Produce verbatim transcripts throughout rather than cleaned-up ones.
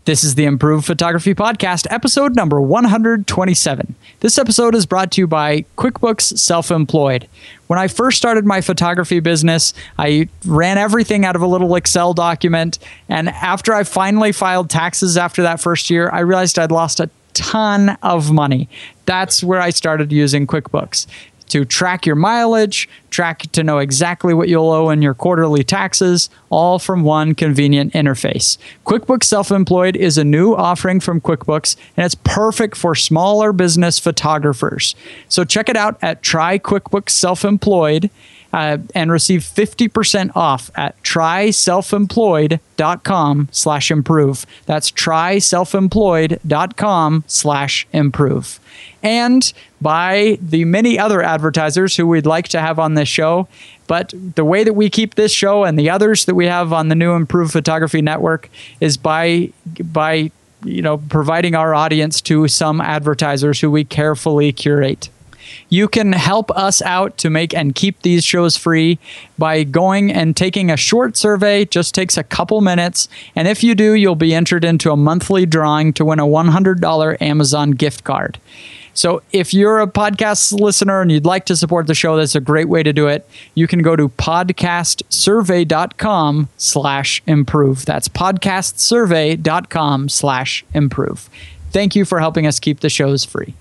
This is the Improved Photography Podcast, episode number one hundred twenty-seven. This episode is brought to you by QuickBooks Self-Employed. When I first started my photography business, I ran everything out of a little Excel document, and after I finally filed taxes after that first year, I realized I'd lost a ton of money. That's where I started using QuickBooks. To track your mileage, track to know exactly what you'll owe in your quarterly taxes, all from one convenient interface. QuickBooks Self-Employed is a new offering from QuickBooks, and it's perfect for smaller business photographers. So check it out at Try QuickBooks Self-Employed uh, and receive fifty percent off at tryselfemployed.com slash improve. That's tryselfemployed.com slash improve. And by the many other advertisers who we'd like to have on this show. But the way that we keep this show and the others that we have on the new Improved Photography Network is by by you know providing our audience to some advertisers who we carefully curate. You can help us out to make and keep these shows free by going and taking a short survey. Just takes a couple minutes. And if you do, you'll be entered into a monthly drawing to win a one hundred dollars Amazon gift card. So if you're a podcast listener and you'd like to support the show, that's a great way to do it. You can go to podcastsurvey.com slash improve. That's podcastsurvey.com slash improve. Thank you for helping us keep the shows free.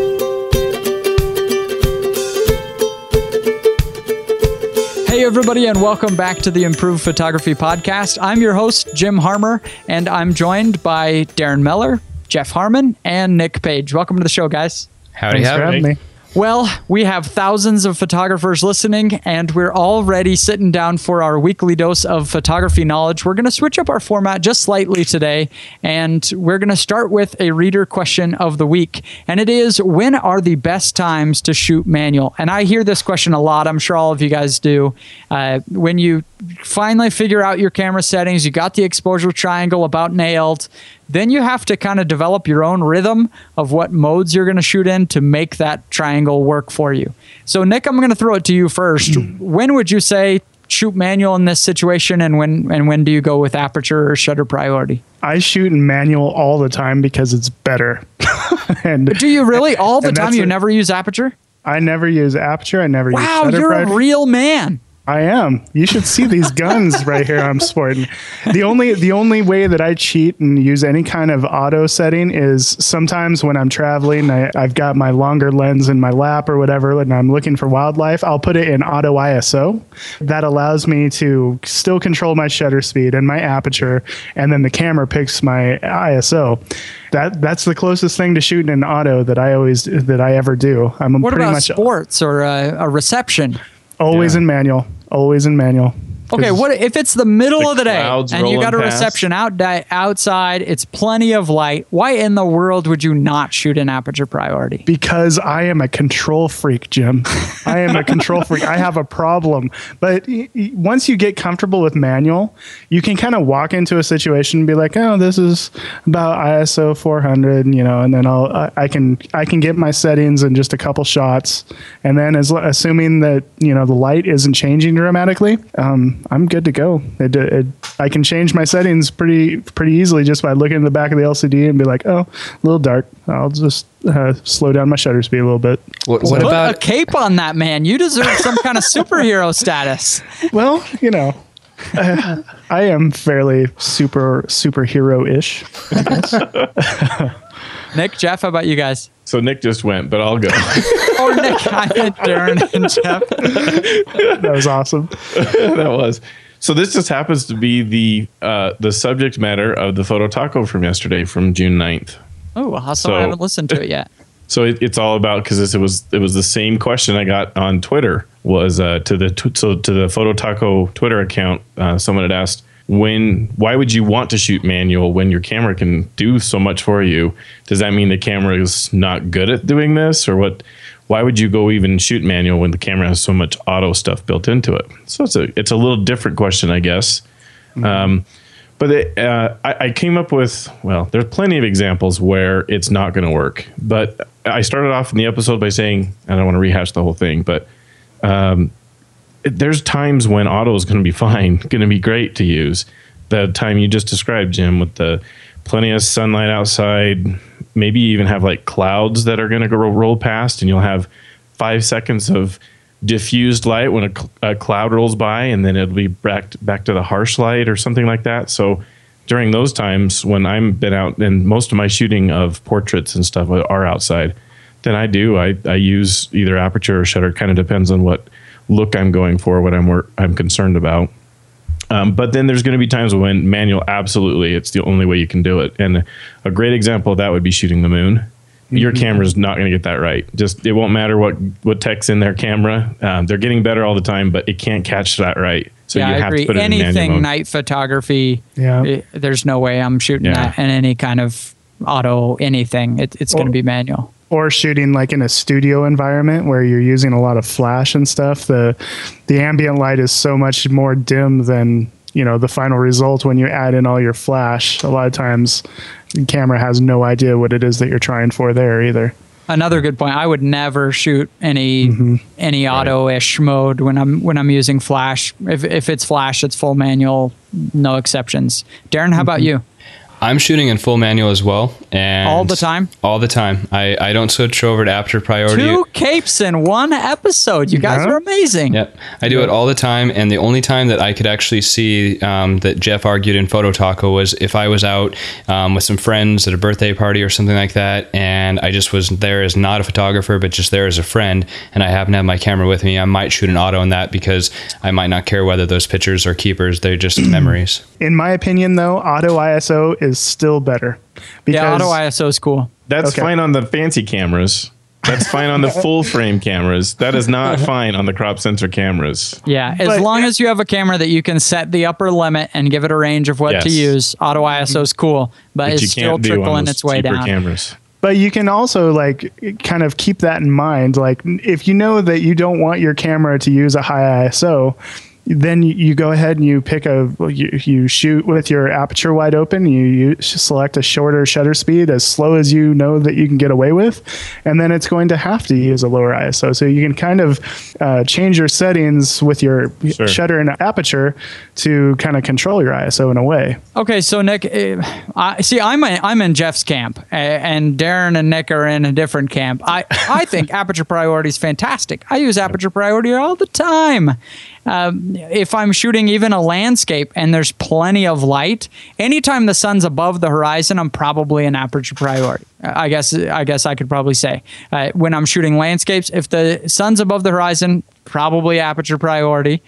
Hey, everybody, and welcome back to the Improved Photography Podcast. I'm your host, Jim Harmer, and I'm joined by Darren Meller, Jeff Harmon, and Nick Page. Welcome to the show, guys. Howdy, Thanks for having me. Well, we have thousands of photographers listening, and we're already sitting down for our weekly dose of photography knowledge. We're going to switch up our format just slightly today, and we're going to start with a reader question of the week. And it is, when are the best times to shoot manual? And I hear this question a lot. I'm sure all of you guys do. Uh, when you finally figure out your camera settings, you got the exposure triangle about nailed, then you have to kind of develop your own rhythm of what modes you're going to shoot in to make that triangle work for you. So, Nick, I'm going to throw it to you first. When would you say shoot manual in this situation, and when and when do you go with aperture or shutter priority? I shoot in manual all the time because it's better. and But do you really? All the time? You a, never use aperture? I never use aperture. I never wow, use shutter you're priority. a real man. I am. You should see these guns right here I'm sporting. The only the only way that I cheat and use any kind of auto setting is sometimes when I'm traveling, I, I've got my longer lens in my lap or whatever, and I'm looking for wildlife, I'll put it in auto I S O. That allows me to still control my shutter speed and my aperture, and then the camera picks my I S O. That that's the closest thing to shooting in auto that I always that I ever do. I'm what pretty about much sports or a, a reception? Always Yeah. in manual. Always in manual. Okay, what if it's the middle The of the day clouds and you got a rolling past. reception out di- outside, it's plenty of light. Why in the world would you not shoot in aperture priority? Because I am a control freak, Jim. I am a control freak. I have a problem. But y- y- once you get comfortable with manual, you can kind of walk into a situation and be like, "Oh, this is about I S O four hundred," you know, and then I'll I, I can I can get my settings in just a couple shots, and then as assuming that you know the light isn't changing dramatically, um, I'm good to go. It, it, I can change my settings pretty pretty easily just by looking at the back of the L C D and be like, oh, a little dark. I'll just uh, slow down my shutter speed a little bit. What, Put what about a cape on that, man. You deserve some kind of superhero status. Well, you know, uh, I am fairly super superhero-ish. I guess. Nick, Jeff, how about you guys? So Nick just went, but I'll go. Oh, Nick, I meant Darren and Jeff. That was awesome. That was. So this just happens to be the uh, the subject matter of the photo taco from yesterday, from June ninth. Oh, awesome. So- I haven't listened to it yet. So it, it's all about, because it was it was the same question I got on Twitter, was uh, to the tw- so to the Photo Taco Twitter account. Uh, someone had asked, when why would you want to shoot manual when your camera can do so much for you? Does that mean the camera is not good at doing this, or what? Why would you go even shoot manual when the camera has so much auto stuff built into it? So it's a it's a little different question, I guess. Mm-hmm. Um, But it, uh, I, I came up with, well, there's plenty of examples where it's not going to work. But I started off in the episode by saying, I don't want to rehash the whole thing, but um, it, there's times when auto is going to be fine, going to be great to use. The time you just described, Jim, with the plenty of sunlight outside, maybe even have like clouds that are going to go roll past, and you'll have five seconds of diffused light when a, cl- a cloud rolls by, and then it'll be back to, back to the harsh light or something like that. So during those times when I'm been out, and most of my shooting of portraits and stuff are outside, then I do I, I use either aperture or shutter. Kind of depends on what look I'm going for, what I'm wor- I'm concerned about. Um, but then there's going to be times when manual, absolutely, it's the only way you can do it. And a great example of that would be shooting the moon. Your mm-hmm. camera's not going to get that right. Just it won't matter what what tech's in their camera. Um, they're getting better all the time, but it can't catch that right. So yeah, you I have agree. to put it Anything in manual mode. night photography, Yeah. it, there's no way I'm shooting Yeah. that in any kind of auto anything. It, it's going to be manual. Or shooting like in a studio environment where you're using a lot of flash and stuff. The the ambient light is so much more dim than, you know, the final result when you add in all your flash. A lot of times the camera has no idea what it is that you're trying for there either. Another good point. I would never shoot any mm-hmm. any auto-ish mode when I'm when I'm using flash. If if it's flash, it's full manual, no exceptions. Darren, how mm-hmm. about you? I'm shooting in full manual as well, and all the time. All the time. I, I don't switch over to aperture priority. Two capes in one episode. You guys yeah. are amazing. Yep, I do yep. it all the time, and the only time that I could actually see um, that Jeff argued in Photo Taco was if I was out um, with some friends at a birthday party or something like that, and I just was there as not a photographer, but just there as a friend, and I happen to have my camera with me. I might shoot an auto in that because I might not care whether those pictures are keepers. They're just memories. In my opinion, though, auto I S O is still better. Because yeah, auto I S O is cool. That's okay. fine on the fancy cameras. That's fine on the full frame cameras. That is not fine on the crop sensor cameras. Yeah, as but, long as you have a camera that you can set the upper limit and give it a range of what yes. to use, auto I S O is cool, but, but it's still trickling its way down. Cameras. But you can also like kind of keep that in mind. Like if you know that you don't want your camera to use a high I S O, then you, you go ahead and you pick a, you, you shoot with your aperture wide open, you, you select a shorter shutter speed as slow as you know that you can get away with, and then it's going to have to use a lower I S O. So you can kind of uh, change your settings with your sure. shutter and aperture to kind of control your I S O in a way. Okay, so Nick, uh, I, see, I'm, a, I'm in Jeff's camp, uh, and Darren and Nick are in a different camp. I, I think aperture priority is fantastic. I use aperture priority all the time. Um, if I'm shooting even a landscape and there's plenty of light, anytime the sun's above the horizon, I'm probably an aperture priority. I guess I guess I could probably say uh, when I'm shooting landscapes, if the sun's above the horizon, probably aperture priority.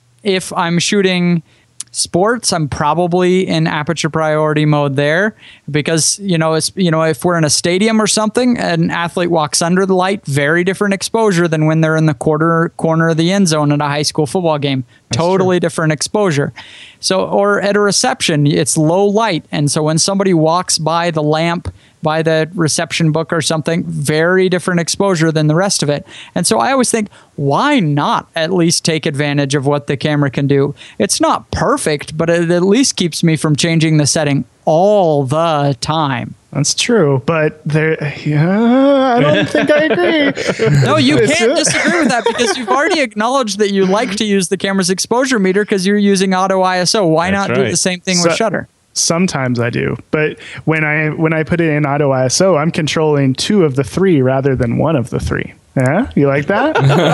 If I'm shooting sports, I'm probably in aperture priority mode there because, you know, it's, you know, if we're in a stadium or something, an athlete walks under the light, very different exposure than when they're in the quarter corner of the end zone at a high school football game. That's totally true. Different exposure. So, or at a reception, it's low light. And so when somebody walks by the lamp, by the reception book or something, very different exposure than the rest of it. And so I always think, why not at least take advantage of what the camera can do? It's not perfect, but it at least keeps me from changing the setting all the time. That's true, but there, yeah, I don't think I agree. No, you can't disagree with that because you've already acknowledged that you like to use the camera's exposure meter because you're using auto I S O. Why That's not right. do the same thing So, with shutter? Sometimes I do, but when I when I put it in auto I S O, I'm controlling two of the three rather than one of the three. Yeah, you like that?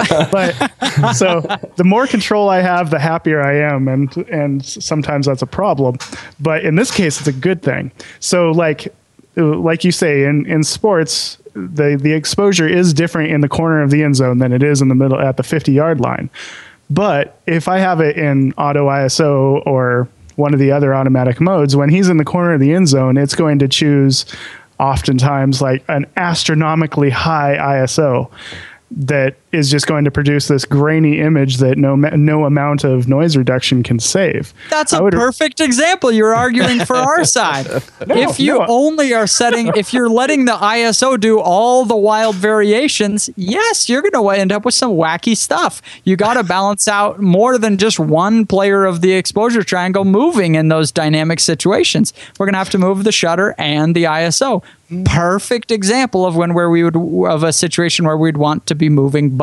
But so the more control I have, the happier I am, and and sometimes that's a problem. But in this case, it's a good thing. So like like you say in in sports, the the exposure is different in the corner of the end zone than it is in the middle at the fifty yard line. But if I have it in auto I S O or one of the other automatic modes, when he's in the corner of the end zone, it's going to choose oftentimes like an astronomically high I S O that is just going to produce this grainy image that no no amount of noise reduction can save. That's a perfect example. You're arguing for our side. No, if you no. only are setting, if you're letting the I S O do all the wild variations, yes, you're going to end up with some wacky stuff. You got to balance out more than just one player of the exposure triangle moving in those dynamic situations. We're going to have to move the shutter and the I S O. Perfect example of when where we would of a situation where we'd want to be moving both.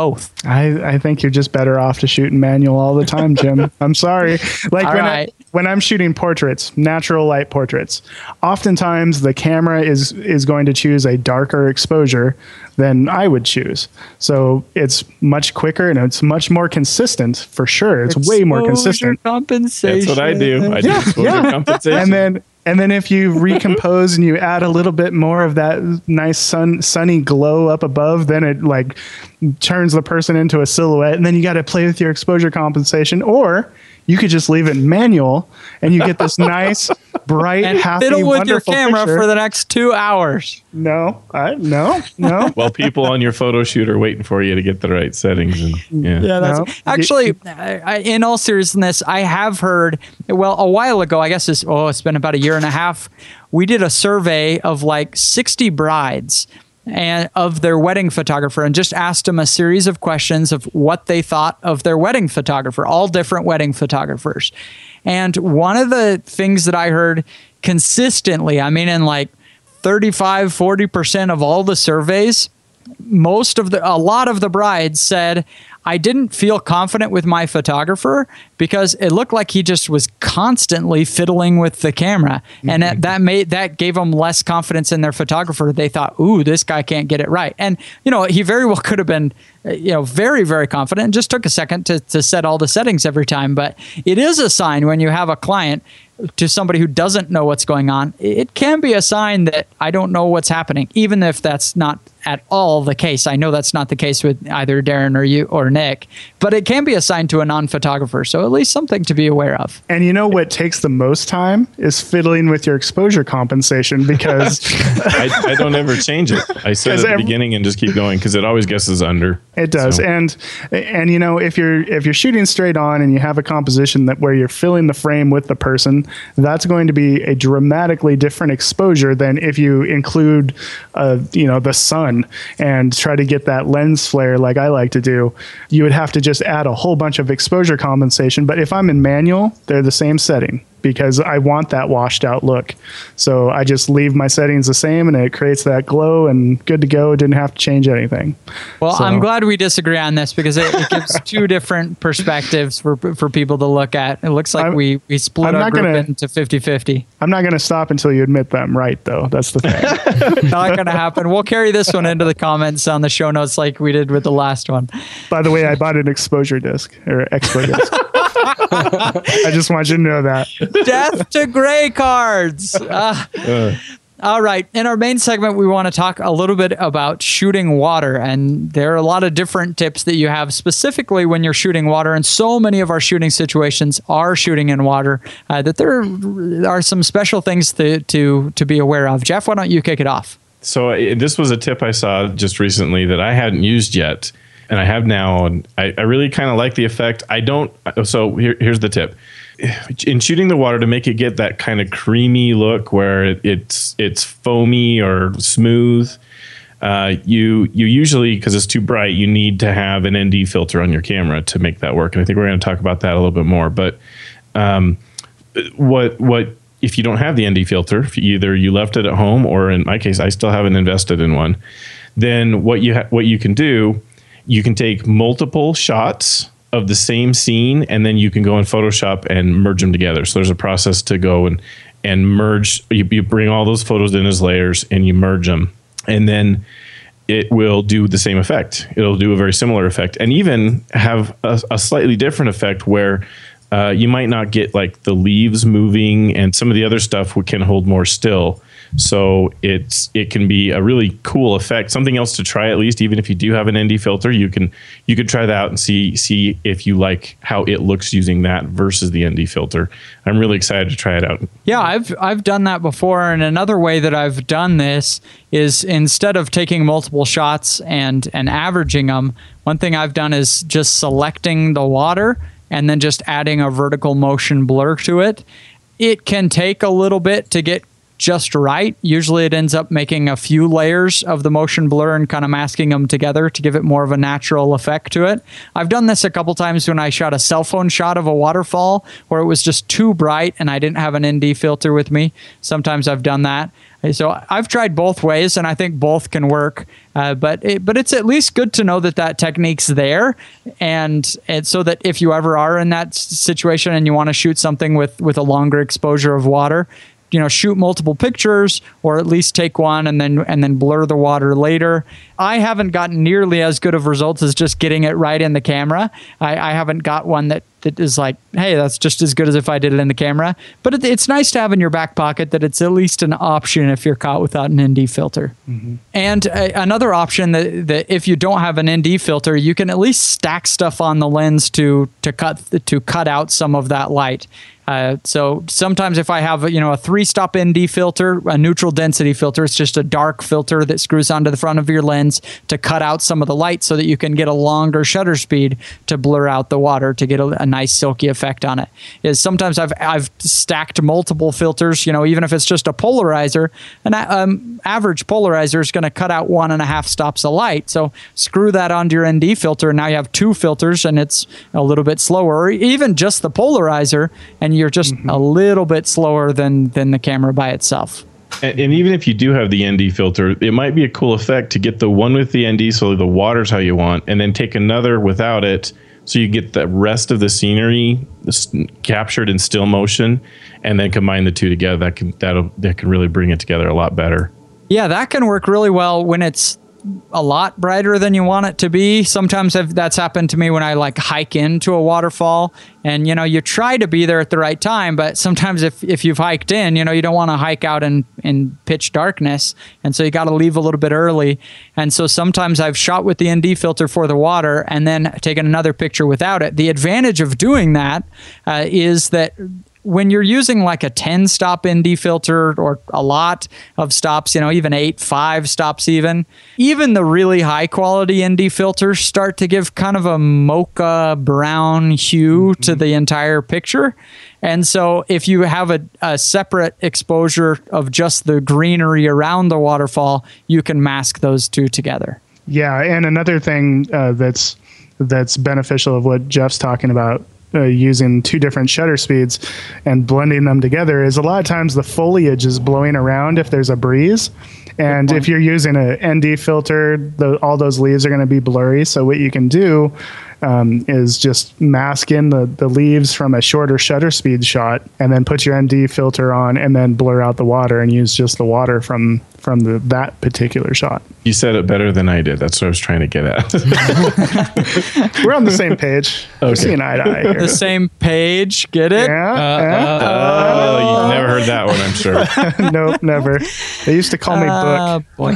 both? I, I think you're just better off to shoot in manual all the time, Jim. I'm sorry. Like All when, right. I, when I'm shooting portraits, natural light portraits, oftentimes the camera is is going to choose a darker exposure than I would choose. So it's much quicker and it's much more consistent for sure. It's way more consistent. Exposure compensation. That's what I do. I do exposure yeah. compensation. And then and then if you recompose and you add a little bit more of that nice sun sunny glow up above, then it like turns the person into a silhouette. And then you got to play with your exposure compensation, or you could just leave it manual and you get this nice, bright, And happy, fiddle with your wonderful camera picture. for the next two hours. No, I, no, no. Well, people on your photo shoot are waiting for you to get the right settings. And yeah, Yeah, that's No. actually. I, I, in all seriousness, I have heard. Well, a while ago, I guess it's oh, it's been about a year and a half. We did a survey of like sixty brides and of their wedding photographer, and just asked them a series of questions of what they thought of their wedding photographer. All different wedding photographers, and one of the things that I heard consistently, I mean, in like thirty-five, forty percent of all the surveys, most of the, a lot of the brides said, I didn't feel confident with my photographer because it looked like he just was constantly fiddling with the camera. Mm-hmm. And that, that made, that gave them less confidence in their photographer. They thought, ooh, this guy can't get it right. And, you know, he very well could have been, you know, very, very confident and just took a second to, to set all the settings every time. But it is a sign when you have a client to somebody who doesn't know what's going on. It can be a sign that I don't know what's happening, even if that's not at all the case. I know that's not the case with either Darren or you or Nick, but it can be a sign to a non-photographer. So at least something to be aware of. And you know what takes the most time is fiddling with your exposure compensation, because I, I don't ever change it. I set it at the every- beginning and just keep going because it always guesses under. it does. So- And and you know, if you're if you're shooting straight on and you have a composition that where you're filling the frame with the person, that's going to be a dramatically different exposure than if you include uh, you know, the sun and try to get that lens flare like I like to do. You would have to just add a whole bunch of exposure compensation. But if I'm in manual, they're the same setting, because I want that washed out look. So I just leave my settings the same and it creates that glow and good to go. Didn't have to change anything. Well, So- I'm glad we disagree on this because it, it gives two different perspectives for for people to look at. It looks like I'm- we, we split I'm our not group gonna- into fifty-fifty. I'm not going to stop until you admit that I'm right, though. That's the thing. Not going to happen. We'll carry this one into the comments on the show notes like we did with the last one. By the way, I bought an exposure disc or expo disc. I just want you to know that. Death to gray cards. Ah. Uh, All right. In our main segment, we want to talk a little bit about shooting water. And there are a lot of different tips that you have specifically when you're shooting water. And so many of our shooting situations are shooting in water uh, that there are some special things to, to, to be aware of. Jeff, why don't you kick it off? So uh, this was a tip I saw just recently that I hadn't used yet, and I have now. And I, I really kind of like the effect. I don't. So here, here's the tip. In shooting the water, to make it get that kind of creamy look where it, it's it's foamy or smooth, uh, you you usually, because it's too bright, you need to have an N D filter on your camera to make that work. And I think we're going to talk about that a little bit more. But um, what what if you don't have the N D filter? If either you left it at home, or in my case, I still haven't invested in one. Then what you ha- what you can do, you can take multiple shots of the same scene, and then you can go in Photoshop and merge them together. So there's a process to go and and merge. You, you bring all those photos in as layers and you merge them, and then it will do the same effect. It'll do a very similar effect, and even have a, a slightly different effect where uh, you might not get like the leaves moving, and some of the other stuff can hold more still. So it's it can be a really cool effect. Something else to try, at least, even if you do have an N D filter, you can you could try that out and see see if you like how it looks using that versus the N D filter. I'm really excited to try it out. Yeah, I've I've done that before, and another way that I've done this is instead of taking multiple shots and and averaging them, one thing I've done is just selecting the water and then just adding a vertical motion blur to it. It can take a little bit to get just right. Usually it ends up making a few layers of the motion blur and kind of masking them together to give it more of a natural effect to it. I've done this a couple times when I shot a cell phone shot of a waterfall where it was just too bright and I didn't have an N D filter with me. Sometimes I've done that. So I've tried both ways, and I think both can work. Uh, but it, but it's at least good to know that that technique's there, and, and so that if you ever are in that s- situation and you want to shoot something with with a longer exposure of water, you know, shoot multiple pictures, or at least take one and then and then blur the water later. I haven't gotten nearly as good of results as just getting it right in the camera. I, I haven't got one that, that is like, hey, that's just as good as if I did it in the camera. But it, it's nice to have in your back pocket that it's at least an option if you're caught without an N D filter. Mm-hmm. And a, another option that, that if you don't have an N D filter, you can at least stack stuff on the lens to to cut to cut out some of that light. Uh, so sometimes if I have you know a three-stop N D filter, a neutral density filter, it's just a dark filter that screws onto the front of your lens to cut out some of the light so that you can get a longer shutter speed to blur out the water to get a, a nice silky effect on it. Is sometimes I've I've stacked multiple filters, you know, even if it's just a polarizer, an um, average polarizer is going to cut out one and a half stops of light. So screw that onto your N D filter, and now you have two filters, and it's a little bit slower, or even just the polarizer, and you're just mm-hmm. a little bit slower than than the camera by itself. And, and even if you do have the N D filter, it might be a cool effect to get the one with the N D so the water's how you want, and then take another without it so you get the rest of the scenery captured in still motion, and then combine the two together. That can that'll that can really bring it together a lot better. Yeah, that can work really well when it's a lot brighter than you want it to be. Sometimes I've, that's happened to me when I like hike into a waterfall, and you know you try to be there at the right time, but sometimes if, if you've hiked in, you know you don't want to hike out in, in pitch darkness, and so you got to leave a little bit early. And so sometimes I've shot with the N D filter for the water and then taken another picture without it. The advantage of doing that uh, is that when you're using like a ten stop N D filter or a lot of stops, you know, even eight, five stops even, even the really high quality N D filters start to give kind of a mocha brown hue mm-hmm. to the entire picture. And so if you have a, a separate exposure of just the greenery around the waterfall, you can mask those two together. Yeah. And another thing uh, that's that's beneficial of what Jeff's talking about, Uh, using two different shutter speeds and blending them together, is a lot of times the foliage is blowing around if there's a breeze. And if you're using an N D filter, the, all those leaves are going to be blurry. So what you can do um, is just mask in the, the leaves from a shorter shutter speed shot, and then put your N D filter on, and then blur out the water and use just the water from from the, that particular shot. You said it better than I did. That's what I was trying to get at. We're on the same page. Okay. We're seeing eye to eye here. The same page. Get it? Yeah. Uh, yeah. Uh, oh, you've never heard that one, I'm sure. Nope, never. They used to call me uh, Book. Boy.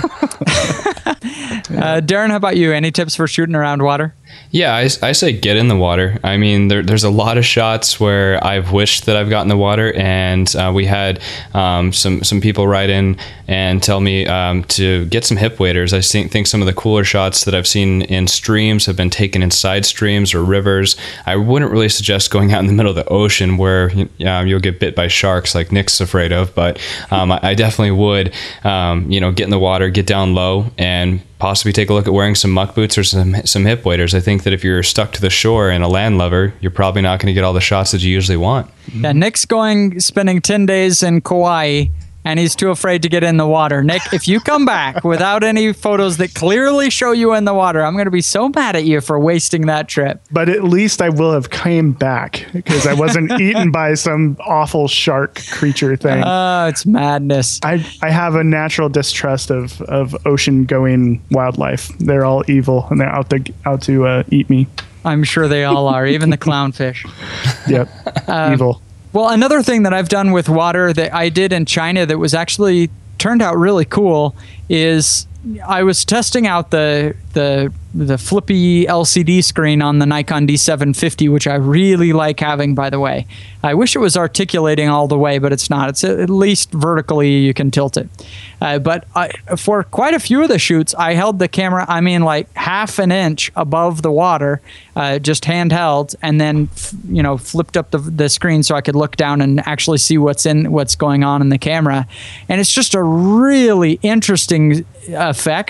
uh, Darren, how about you? Any tips for shooting around water? Yeah, I, I say get in the water. I mean, there, there's a lot of shots where I've wished that I've gotten the water, and uh, we had um, some some people write in and tell me um, to get some hip waders. I think, think some of the cooler shots that I've seen in streams have been taken in side streams or rivers. I wouldn't really suggest going out in the middle of the ocean where uh, you'll get bit by sharks like Nick's afraid of, but um, I, I definitely would um, you know, get in the water, get down low, and possibly take a look at wearing some muck boots or some some hip waders. I think that if you're stuck to the shore and a land lover, you're probably not going to get all the shots that you usually want. Yeah, Nick's going, spending ten days in Kauai, and he's too afraid to get in the water. Nick, if you come back without any photos that clearly show you in the water, I'm going to be so mad at you for wasting that trip. But at least I will have came back because I wasn't eaten by some awful shark creature thing. Oh, it's madness. I, I have a natural distrust of, of ocean-going wildlife. They're all evil, and they're out to, out to uh, eat me. I'm sure they all are, even the clownfish. Yep, um, evil. Well, another thing that I've done with water that I did in China that was actually turned out really cool is I was testing out the the the flippy L C D screen on the Nikon D seven fifty, which I really like having, by the way. I wish it was articulating all the way, but it's not. It's at least vertically you can tilt it. Uh, but I, for quite a few of the shoots, I held the camera, I mean, like half an inch above the water, uh, just handheld, and then f- you know flipped up the, the screen so I could look down and actually see what's in what's going on in the camera. And it's just a really interesting effect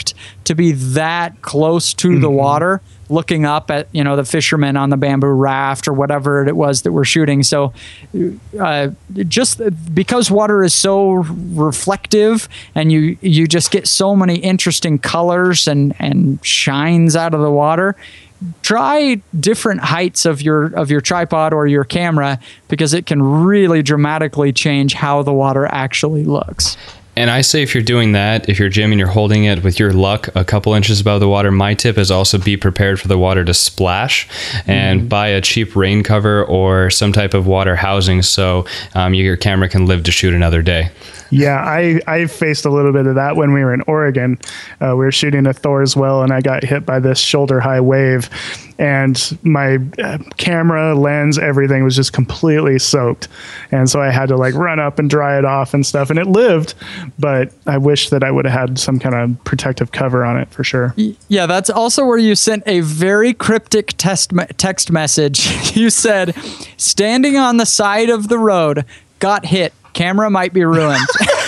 to be that close to mm-hmm. the water, looking up at, you know, the fishermen on the bamboo raft or whatever it was that we're shooting. So uh, just because water is so reflective and you you just get so many interesting colors and, and shines out of the water, try different heights of your of your tripod or your camera, because it can really dramatically change how the water actually looks. And I say if you're doing that, if you're Jim and you're holding it with your luck a couple inches above the water, my tip is also be prepared for the water to splash and mm-hmm. buy a cheap rain cover or some type of water housing so um, your camera can live to shoot another day. Yeah, I, I faced a little bit of that when we were in Oregon. Uh, we were shooting a Thor's Well, and I got hit by this shoulder-high wave, and my uh, camera, lens, everything was just completely soaked. And so I had to like run up and dry it off and stuff, and it lived, but I wish that I would have had some kind of protective cover on it for sure. Yeah, that's also where you sent a very cryptic text, me- text message. You said, standing on the side of the road, got hit. Camera might be ruined.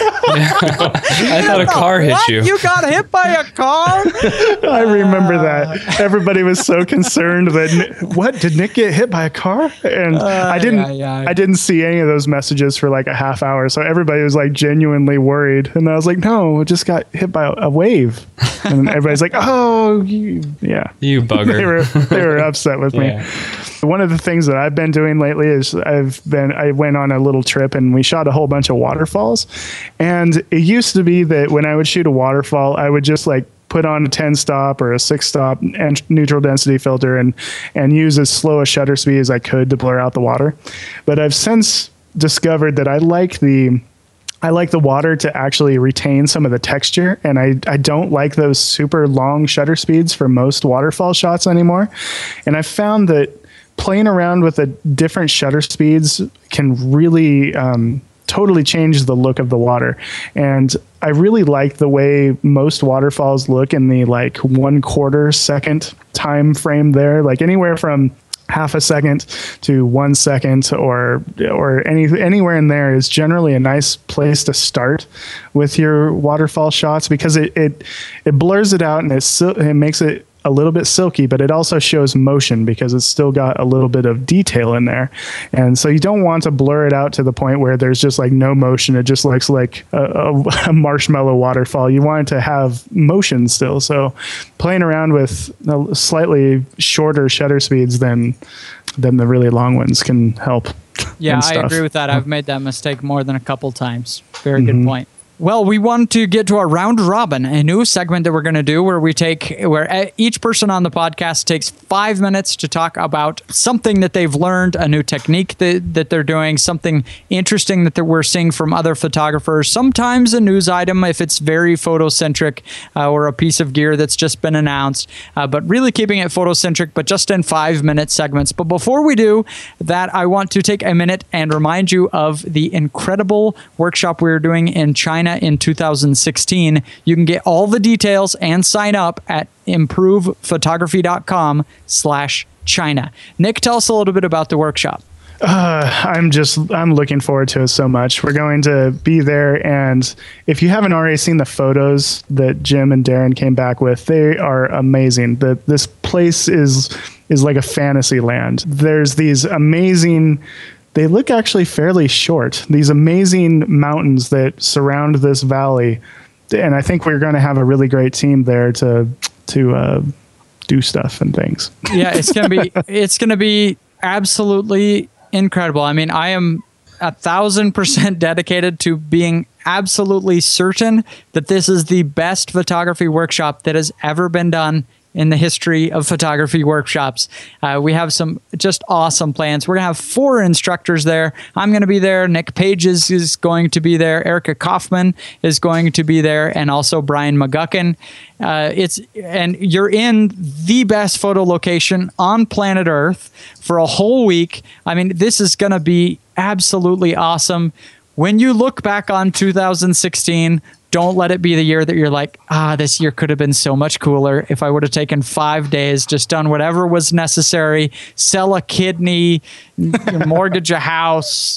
I thought a car hit what? you. You got hit by a car? I remember uh, that. Everybody was so concerned that, what, did Nick get hit by a car? And uh, I didn't yeah, yeah. I didn't see any of those messages for like a half hour. So everybody was like genuinely worried. And I was like, no, I just got hit by a, a wave. And everybody's like, oh, you, yeah. You bugger. They were, they were upset with yeah. me. One of the things that I've been doing lately is I've been, I went on a little trip and we shot a whole bunch of waterfalls. And it used to be that when I would shoot a waterfall, I would just like put on a ten stop or a six stop and neutral density filter and, and use as slow a shutter speed as I could to blur out the water. But I've since discovered that I like the I like the water to actually retain some of the texture, and I, I don't like those super long shutter speeds for most waterfall shots anymore. And I found that playing around with the different shutter speeds can really um, totally change the look of the water. And I really like the way most waterfalls look in the like one quarter second time frame there, like anywhere from half a second to one second or or any anywhere in there is generally a nice place to start with your waterfall shots, because it it, it blurs it out and it, it makes it a little bit silky, but it also shows motion because it's still got a little bit of detail in there. And so you don't want to blur it out to the point where there's just like no motion. It just looks like a, a, a marshmallow waterfall. You want it to have motion still. So playing around with slightly shorter shutter speeds than than the really long ones can help. Yeah, I agree with that. I've made that mistake more than a couple times. Very mm-hmm. good point. Well, we want to get to our round robin, a new segment that we're going to do where we take, where each person on the podcast takes five minutes to talk about something that they've learned, a new technique that, that they're doing, something interesting that we're seeing from other photographers, sometimes a news item if it's very photocentric uh, or a piece of gear that's just been announced, uh, but really keeping it photocentric, but just in five minute segments. But before we do that, I want to take a minute and remind you of the incredible workshop we're doing in China in two thousand sixteen. You can get all the details and sign up at improvephotography.com slash China. Nick, tell us a little bit about the workshop. Uh, I'm just, I'm looking forward to it so much. We're going to be there. And if you haven't already seen the photos that Jim and Darren came back with, they are amazing. The, this place is, is like a fantasy land. There's these amazing, they look actually fairly short, these amazing mountains that surround this valley. And I think we're going to have a really great team there to, to, uh, do stuff and things. Yeah, it's going to be, it's going to be absolutely incredible. I mean, I am a thousand percent dedicated to being absolutely certain that this is the best photography workshop that has ever been done in the history of photography workshops. Uh, we have some just awesome plans. We're going to have four instructors there. I'm going to be there. Nick Pages is going to be there. Erica Kaufman is going to be there. And also Brian McGuckin. Uh, it's and you're in the best photo location on planet Earth for a whole week. I mean, this is going to be absolutely awesome. When you look back on two thousand sixteen, don't let it be the year that you're like, ah, this year could have been so much cooler if I would have taken five days, just done whatever was necessary, sell a kidney, mortgage a house,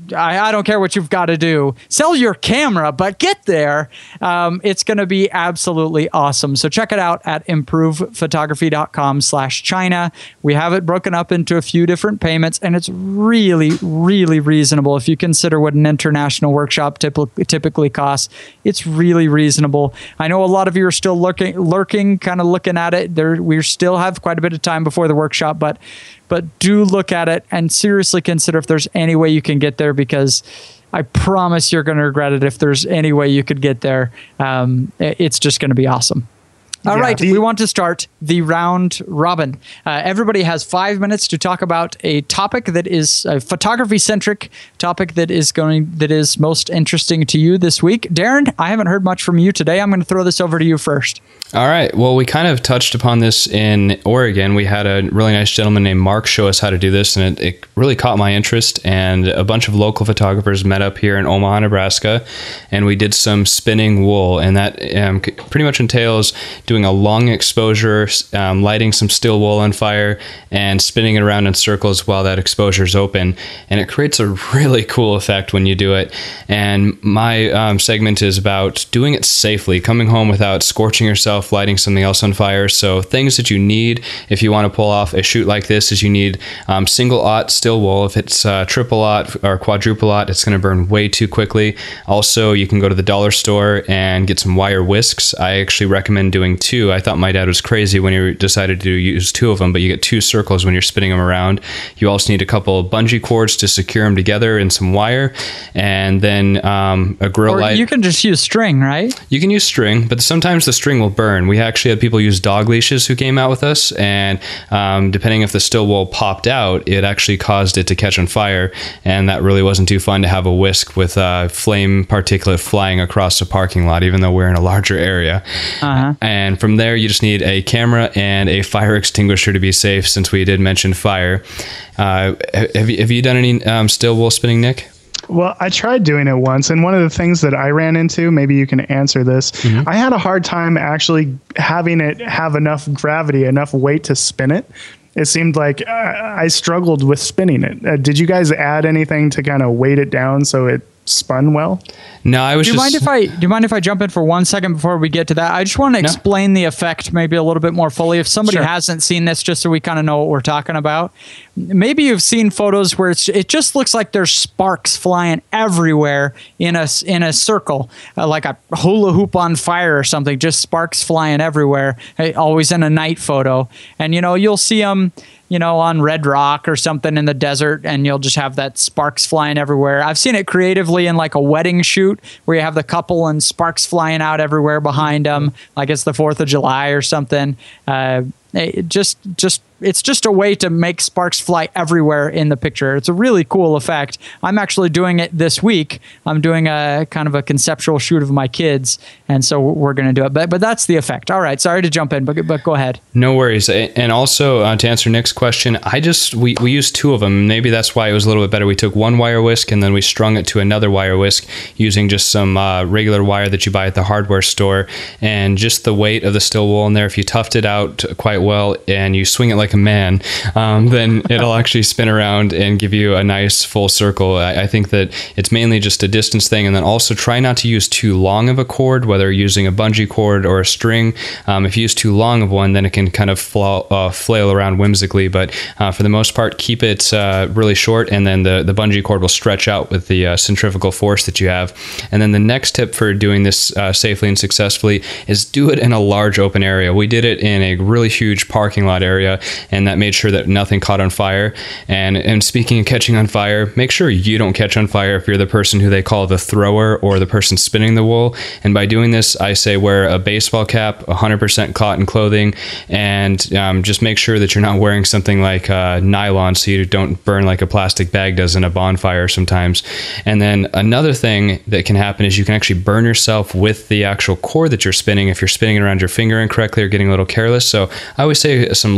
I, I don't care what you've got to do. Sell your camera, but get there. Um, it's going to be absolutely awesome. So check it out at improvephotography.com slash China. We have it broken up into a few different payments, and it's really, really reasonable. If you consider what an international workshop typically, typically costs, it's really reasonable. I know a lot of you are still lurking, lurking kind of looking at it. There, we still have quite a bit of time before the workshop, but but do look at it and seriously consider if there's any way you can get there, because I promise you're going to regret it if there's any way you could get there. Um, it's just going to be awesome. All yeah, right, the, we want to start the round robin. Uh, everybody has five minutes to talk about a topic that is a photography-centric topic that is going that is most interesting to you this week. Darren, I haven't heard much from you today. I'm going to throw this over to you first. All right. Well, we kind of touched upon this in Oregon. We had a really nice gentleman named Mark show us how to do this, and it, it really caught my interest. And a bunch of local photographers met up here in Omaha, Nebraska, and we did some spinning wool, and that um, pretty much entails doing a long exposure, um, lighting some still wool on fire, and spinning it around in circles while that exposure is open. And it creates a really cool effect when you do it. And my um, segment is about doing it safely, coming home without scorching yourself, lighting something else on fire. So things that you need if you want to pull off a shoot like this is you need um, single aught still wool. If it's uh, triple aught or quadruple aught, it's going to burn way too quickly. Also, you can go to the dollar store and get some wire whisks. I actually recommend doing two. I thought my dad was crazy when he decided to use two of them, but you get two circles when you're spinning them around. You also need a couple of bungee cords to secure them together and some wire, and then um, a grill or light. You can just use string, right? You can use string, but sometimes the string will burn. We actually had people use dog leashes who came out with us, and um, depending if the still wool popped out, it actually caused it to catch on fire, and that really wasn't too fun to have a whisk with uh, flame particulate flying across the parking lot, even though we're in a larger area. Uh-huh. And from there, you just need a camera and a fire extinguisher to be safe, since we did mention fire. Uh, have, you, have you done any um, still wool spinning, Nick? Well, I tried doing it once, and one of the things that I ran into, maybe you can answer this, mm-hmm. I had a hard time actually having it have enough gravity, enough weight to spin it. It seemed like uh, I struggled with spinning it. Uh, did you guys add anything to kind of weight it down so it spun well? No, I was do you just... mind if I do you mind if I jump in for one second before we get to that? I just want to no. explain the effect maybe a little bit more fully. If somebody Sure. hasn't seen this, just so we kind of know what we're talking about. Maybe you've seen photos where it's it just looks like there's sparks flying everywhere in a in a circle, uh, like a hula hoop on fire or something. Just sparks flying everywhere. uh, Always in a night photo, and you know you'll see them. You know, on Red Rock or something in the desert, and you'll just have that sparks flying everywhere. I've seen it creatively in like a wedding shoot where you have the couple and sparks flying out everywhere behind them, like it's the fourth of July or something. Uh, it just, just, it's just a way to make sparks fly everywhere in the picture. It's a really cool effect. I'm actually doing it this week. I'm doing a kind of a conceptual shoot of my kids, and so we're going to do it. But but that's the effect. All right, sorry to jump in, but but go ahead. No worries. And also uh, to answer Nick's question, I just we we used two of them. Maybe that's why it was a little bit better. We took one wire whisk and then we strung it to another wire whisk using just some uh, regular wire that you buy at the hardware store, and just the weight of the still wool in there. If you toughed it out quite well and you swing it like a man, um, then it'll actually spin around and give you a nice full circle. I, I think that it's mainly just a distance thing, and then also try not to use too long of a cord, whether you're using a bungee cord or a string. Um, if you use too long of one, then it can kind of flail, uh, flail around whimsically, but uh, for the most part, keep it uh, really short, and then the, the bungee cord will stretch out with the uh, centrifugal force that you have. And then the next tip for doing this uh, safely and successfully is do it in a large open area. We did it in a really huge parking lot area, and that made sure that nothing caught on fire. And and speaking of catching on fire, make sure you don't catch on fire if you're the person who they call the thrower or the person spinning the wool. And by doing this, I say wear a baseball cap, one hundred percent cotton clothing, and um, just make sure that you're not wearing something like uh, nylon so you don't burn like a plastic bag does in a bonfire sometimes. And then another thing that can happen is you can actually burn yourself with the actual cord that you're spinning if you're spinning it around your finger incorrectly or getting a little careless. So I always say some leather gloves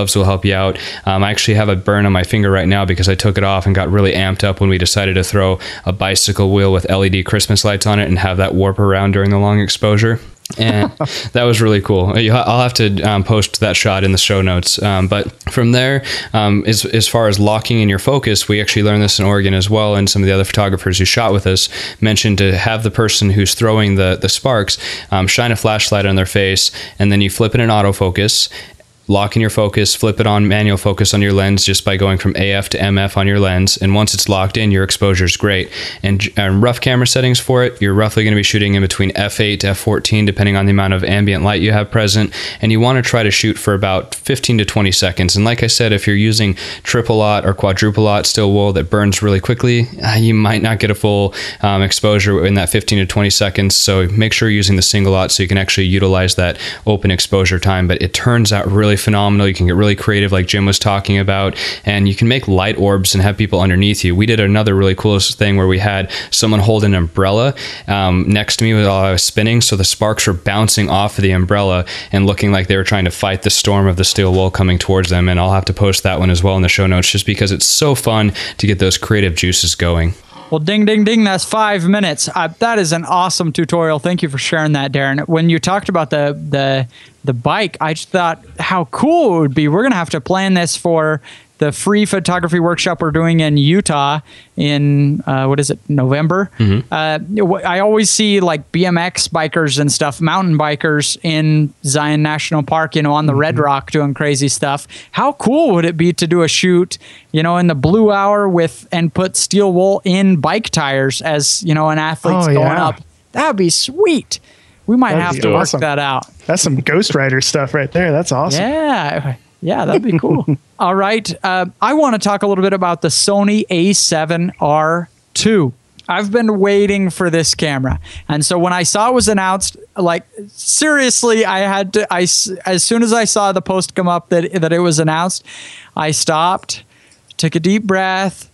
gloves will help you out. Um, I actually have a burn on my finger right now because I took it off and got really amped up when we decided to throw a bicycle wheel with L E D Christmas lights on it and have that warp around during the long exposure. And that was really cool. I'll have to um, post that shot in the show notes. Um, but from there, um, as, as far as locking in your focus, we actually learned this in Oregon as well. And some of the other photographers who shot with us mentioned to have the person who's throwing the, the sparks um, shine a flashlight on their face, and then you flip it in autofocus. Lock in your focus, flip it on manual focus on your lens just by going from A F to M F on your lens. And once it's locked in, your exposure is great. And uh, rough camera settings for it, you're roughly going to be shooting in between F eight to F fourteen, depending on the amount of ambient light you have present. And you want to try to shoot for about fifteen to twenty seconds. And like I said, if you're using triple aught or quadruple aught still wool that burns really quickly, uh, you might not get a full um, exposure in that fifteen to twenty seconds. So make sure you're using the single aught so you can actually utilize that open exposure time. But it turns out really phenomenal. You can get really creative like Jim was talking about, and you can make light orbs and have people underneath you. We did another really cool thing where we had someone hold an umbrella um, next to me while I was spinning, so the sparks were bouncing off of the umbrella and looking like they were trying to fight the storm of the steel wool coming towards them. And I'll have to post that one as well in the show notes just because it's so fun to get those creative juices going. Well, ding, ding, ding, that's five minutes. Uh, that is an awesome tutorial. Thank you for sharing that, Darren. When you talked about the the the bike, I just thought how cool it would be. We're going to have to plan this for the free photography workshop we're doing in Utah in, uh, what is it, November? Mm-hmm. Uh, I always see like B M X bikers and stuff, mountain bikers in Zion National Park, you know, on the mm-hmm. Red Rock doing crazy stuff. How cool would it be to do a shoot, you know, in the blue hour with, and put steel wool in bike tires as, you know, an athlete's oh, going yeah. up? That would be sweet. We might That'd have to awesome. work that out. That's some Ghost Rider stuff right there. That's awesome. Yeah. Yeah, that'd be cool. All right. Uh, I want to talk a little bit about the Sony A seven R two. I've been waiting for this camera. And so when I saw it was announced, like, seriously, I had to, I, as soon as I saw the post come up that, that it was announced, I stopped, took a deep breath,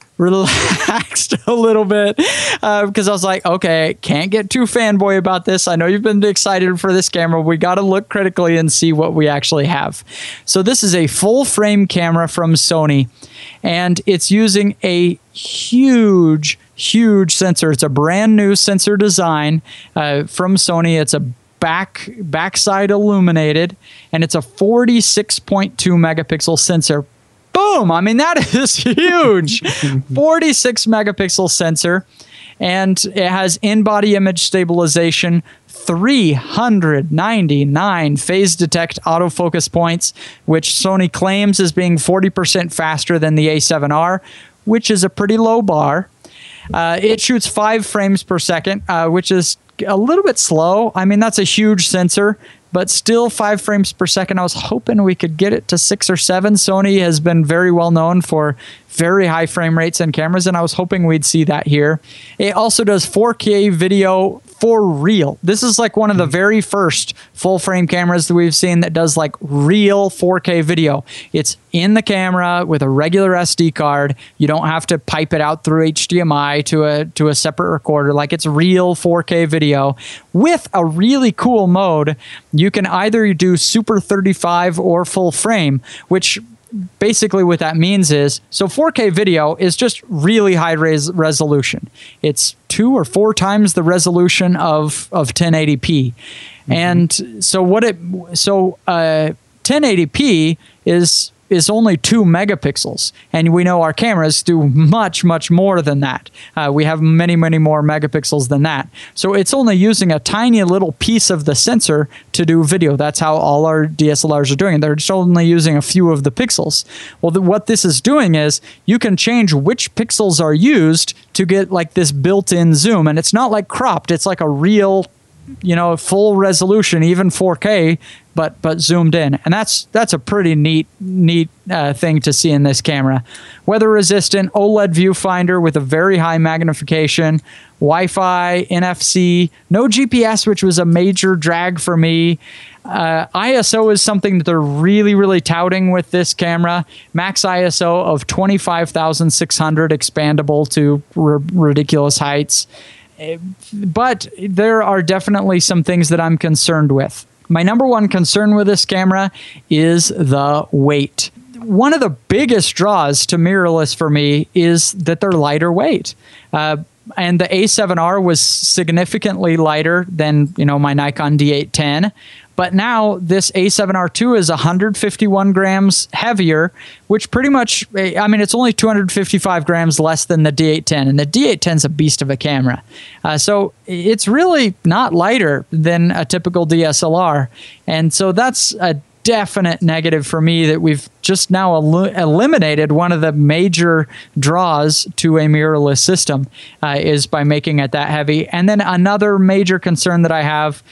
relaxed a little bit uh, because I was like, okay, can't get too fanboy about this. I know you've been excited for this camera. We got to look critically and see what we actually have. So this is a full frame camera from Sony, and it's using a huge, huge sensor. It's a brand new sensor design uh, from Sony. It's a back backside illuminated, and it's a forty-six point two megapixel sensor. Boom! I mean, that is huge. forty-six megapixel sensor, and it has in-body image stabilization, three hundred ninety-nine phase detect autofocus points, which Sony claims as being forty percent faster than the A seven R, which is a pretty low bar. Uh, it shoots five frames per second, uh, which is a little bit slow. I mean, that's a huge sensor, but still five frames per second. I was hoping we could get it to six or seven. Sony has been very well known for very high frame rates in cameras, and I was hoping we'd see that here. It also does four K video for real. This is like one of the very first full frame cameras that we've seen that does like real four K video. It's in the camera with a regular S D card. You don't have to pipe it out through H D M I to a to a separate recorder. Like, it's real four K video with a really cool mode. You can either do Super thirty-five or full frame, which basically what that means is, so four K video is just really high res resolution. It's two or four times the resolution of of ten eighty p. Mm-hmm. And so what it so uh, ten eighty p is is only two megapixels, and we know our cameras do much, much more than that. Uh, we have many, many more megapixels than that. So it's only using a tiny little piece of the sensor to do video. That's how all our D S L Rs are doing it. They're just only using a few of the pixels. Well, the, what this is doing is you can change which pixels are used to get like this built-in zoom, and it's not like cropped. It's like a real, you know, full resolution, even four K, but but zoomed in, and that's that's a pretty neat neat uh, thing to see in this camera. Weather resistant OLED viewfinder with a very high magnification, Wi-Fi, N F C, no G P S, which was a major drag for me. Uh, I S O is something that they're really, really touting with this camera. Max I S O of twenty-five thousand six hundred, expandable to r ridiculous heights. But there are definitely some things that I'm concerned with. My number one concern with this camera is the weight. one of the biggest draws to mirrorless for me is that they're lighter weight. Uh, and the A seven R was significantly lighter than, you know, my Nikon D eight ten. But now this A seven R two is one hundred fifty-one grams heavier, which pretty much, I mean, it's only two hundred fifty-five grams less than the D eight ten. And the D eight ten is a beast of a camera. Uh, so it's really not lighter than a typical D S L R. And so that's a definite negative for me, that we've just now el- eliminated one of the major draws to a mirrorless system, uh, is by making it that heavy. And then another major concern that I have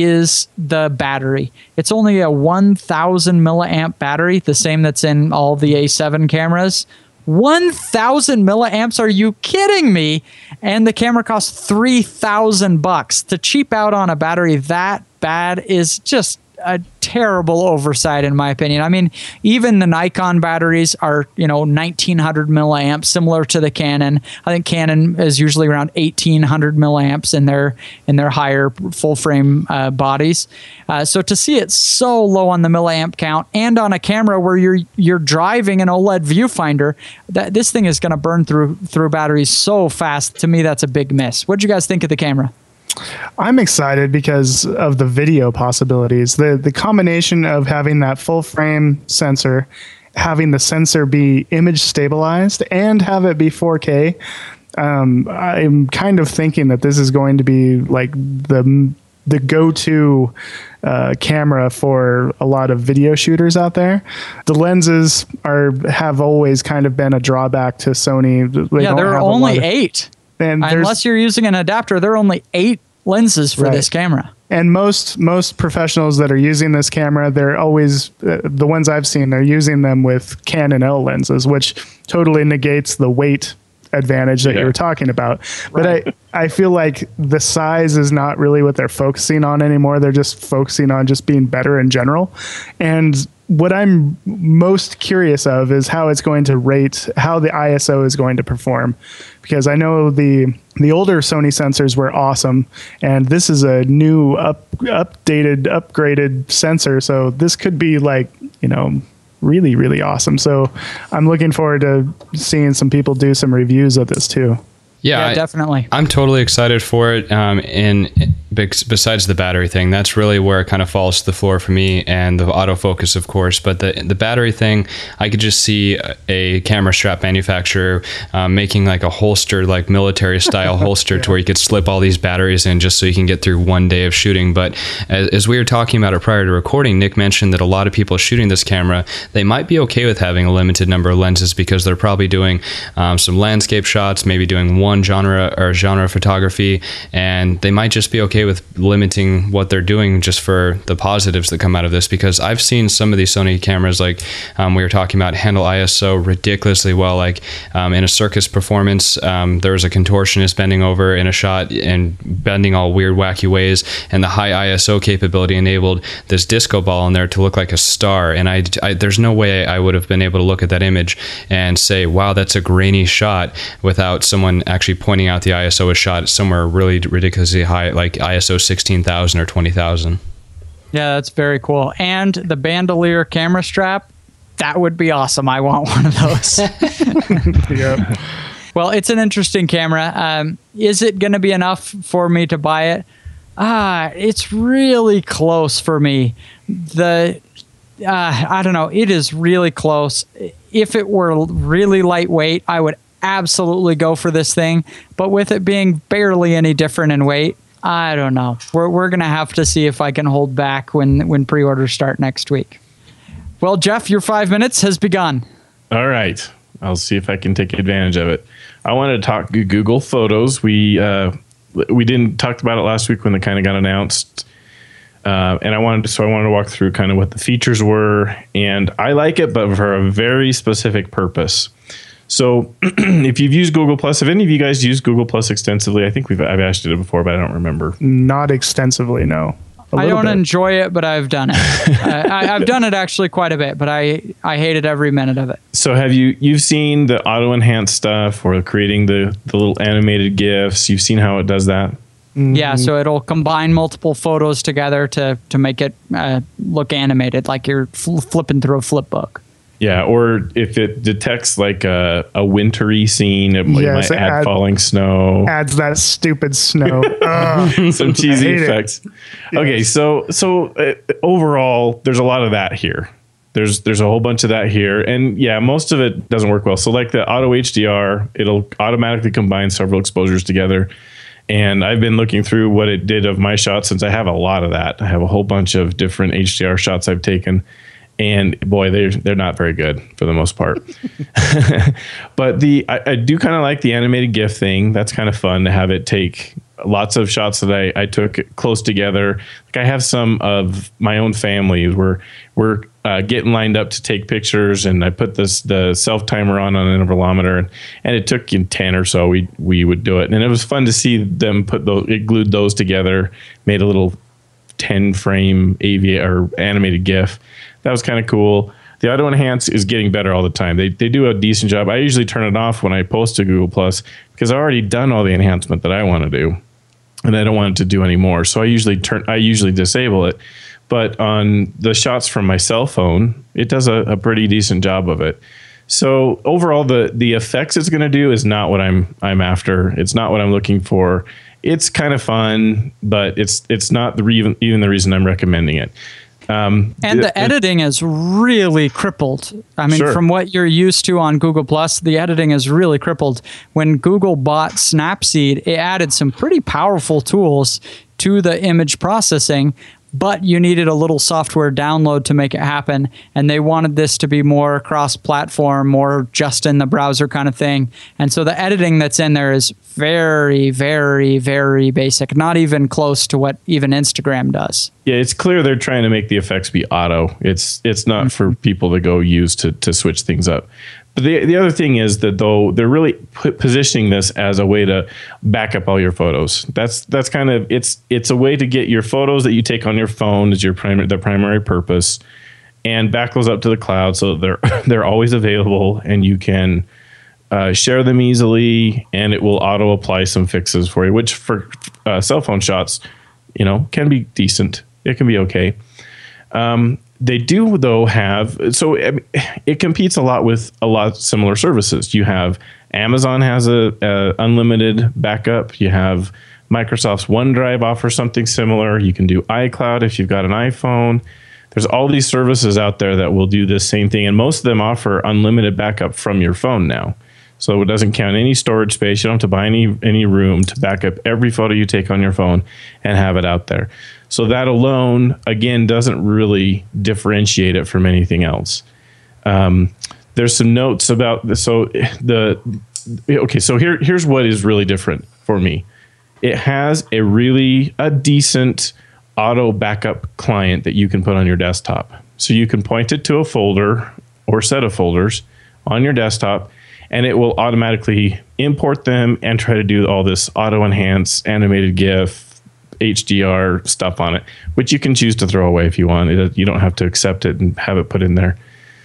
is the battery. It's only a one thousand milliamp battery, the same that's in all the A seven cameras. one thousand milliamps? Are you kidding me? And the camera costs three thousand bucks. To cheap out on a battery that bad is just a terrible oversight, in my opinion. I mean, even the Nikon batteries are, you know, nineteen hundred milliamps, similar to the Canon. I think Canon is usually around eighteen hundred milliamps in their in their higher full frame uh, bodies. Uh, so to see it so low on the milliamp count, and on a camera where you're you're driving an OLED viewfinder, that this thing is going to burn through through batteries so fast. To me, that's a big miss. What do you guys think of the camera? I'm excited because of the video possibilities. The the combination of having that full frame sensor, having the sensor be image stabilized, and have it be four K. Um, I'm kind of thinking that this is going to be like the the go-to uh, camera for a lot of video shooters out there. The lenses are have always kind of been a drawback to Sony. They yeah, there are only of, eight. And unless you're using an adapter, there are only eight lenses for right. this camera. And most most professionals that are using this camera, they're always, uh, the ones I've seen, they're using them with Canon L lenses, which totally negates the weight advantage that yeah. you were talking about. But right. I, I feel like the size is not really what they're focusing on anymore. They're just focusing on just being better in general. And what I'm most curious of is how it's going to rate, how the I S O is going to perform. Because I know the the older Sony sensors were awesome, and this is a new, up, updated, upgraded sensor. So this could be like, you know, really, really awesome. So I'm looking forward to seeing some people do some reviews of this too. Yeah, yeah definitely. I, I'm totally excited for it. Um, and besides the battery thing, that's really where it kind of falls to the floor for me, and the autofocus, of course. But the the battery thing, I could just see a camera strap manufacturer um, making like a holster, like military style holster, yeah. to where you could slip all these batteries in just so you can get through one day of shooting. But as, as we were talking about it prior to recording, Nick mentioned that a lot of people shooting this camera, they might be okay with having a limited number of lenses because they're probably doing um, some landscape shots, maybe doing one genre or genre photography, and they might just be okay with limiting what they're doing just for the positives that come out of this. Because I've seen some of these Sony cameras, like um, we were talking about, handle I S O ridiculously well. Like um, in a circus performance, um, there was a contortionist bending over in a shot and bending all weird, wacky ways, and the high I S O capability enabled this disco ball in there to look like a star. And I, I there's no way I would have been able to look at that image and say, wow, that's a grainy shot, without someone actually pointing out the I S O was shot somewhere really ridiculously high, like I S O sixteen thousand or twenty thousand. Yeah, that's very cool. And the bandolier camera strap, that would be awesome. I want one of those. Yep. Well, it's an interesting camera. Um, is it going to be enough for me to buy it? Ah, it's really close for me. The uh, I don't know. It is really close. If it were really lightweight, I would absolutely go for this thing. But with it being barely any different in weight, I don't know. We're we're gonna have to see if I can hold back when when pre-orders start next week. Well, Jeff, your five minutes has begun. All right, I'll see if I can take advantage of it. I wanted to talk Google Photos. We uh, we didn't talk about it last week when it kind of got announced, uh, and I wanted to, so I wanted to walk through kind of what the features were. And I like it, but for a very specific purpose. So if you've used Google Plus, have any of you guys used Google Plus extensively? I think we've I've asked you it before, but I don't remember. Not extensively, no. I don't bit. enjoy it, but I've done it. uh, I, I've done it actually quite a bit, but I, I hated every minute of it. So have you you've seen the auto enhance stuff or creating the, the little animated GIFs? You've seen how it does that? Mm-hmm. Yeah, so it'll combine multiple photos together to, to make it uh, look animated, like you're fl- flipping through a flip book. Yeah, or if it detects like a, a wintry scene, it, it Yes, might it add add- falling snow. Adds that stupid snow. Ugh. Some cheesy I hate it. effects. Okay, so so uh, overall, there's a lot of that here. There's there's a whole bunch of that here, and yeah, most of it doesn't work well. So like the auto H D R, it'll automatically combine several exposures together. And I've been looking through what it did of my shots, since I have a lot of that. I have a whole bunch of different H D R shots I've taken. And boy, they're they're not very good for the most part. But the I, I do kind of like the animated GIF thing. That's kind of fun to have it take lots of shots that I, I took close together. Like I have some of my own family where we're uh, getting lined up to take pictures, and I put this the self timer on on an intervalometer, and, and it took in ten or so. We we would do it, and it was fun to see them put those. It glued those together, made a little ten frame A V or animated GIF. That was kind of cool. The auto enhance is getting better all the time. They they do a decent job. I usually turn it off when I post to Google Plus because I've already done all the enhancement that I want to do, and I don't want it to do any more. So I usually turn I usually disable it. But on the shots from my cell phone, it does a, a pretty decent job of it. So overall, the the effects it's going to do is not what I'm I'm after. It's not what I'm looking for. It's kind of fun, but it's it's not the re- even even the reason I'm recommending it. Um, And the it- editing is really crippled. I mean, Sure. from what you're used to on Google Plus, the editing is really crippled. When Google bought Snapseed, it added some pretty powerful tools to the image processing, but you needed a little software download to make it happen. And they wanted this to be more cross-platform, more just in the browser kind of thing. And so the editing that's in there is very, very, very basic, not even close to what even Instagram does. Yeah, it's clear they're trying to make the effects be auto. It's it's not for people to go use to to switch things up. But the the other thing is that though they're really p- positioning this as a way to back up all your photos. That's that's kind of it's it's a way to get your photos that you take on your phone as your primary the primary purpose, and back those up to the cloud so that they're they're always available and you can uh, share them easily, and it will auto apply some fixes for you, which for uh, cell phone shots, you know, can be decent. It can be okay. Um, they do, though, have so I mean, it competes a lot with a lot of similar services. You have Amazon has a, a unlimited backup. You have Microsoft's OneDrive offers something similar. You can do iCloud if you've got an iPhone. There's all these services out there that will do this same thing, and most of them offer unlimited backup from your phone now. So it doesn't count any storage space. You don't have to buy any any room to back up every photo you take on your phone and have it out there. So that alone, again, doesn't really differentiate it from anything else. Um, there's some notes about this. So the okay. So here here's what is really different for me. It has a really a decent auto backup client that you can put on your desktop. So you can point it to a folder or set of folders on your desktop, and it will automatically import them and try to do all this auto enhance, animated GIF, H D R stuff on it, which you can choose to throw away if you want. It, you don't have to accept it and have it put in there.